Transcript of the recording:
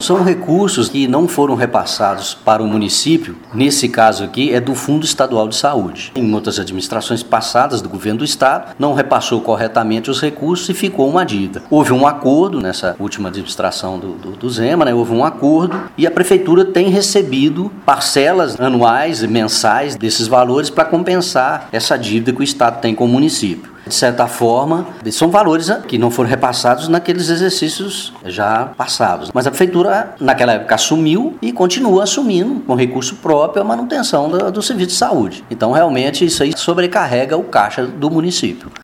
São recursos que não foram repassados para o município, nesse caso aqui é do Fundo Estadual de Saúde. Em outras administrações passadas do governo do estado, não repassou corretamente os recursos e ficou uma dívida. Houve um acordo nessa última administração do Zema, houve um acordo e a prefeitura tem recebido parcelas anuais e mensais desses valores para compensar essa dívida que o estado tem com o município. De certa forma, são valores que não foram repassados naqueles exercícios já passados. Mas a prefeitura, naquela época, assumiu e continua assumindo, com recurso próprio, a manutenção do serviço de saúde. Então, realmente, isso aí sobrecarrega o caixa do município.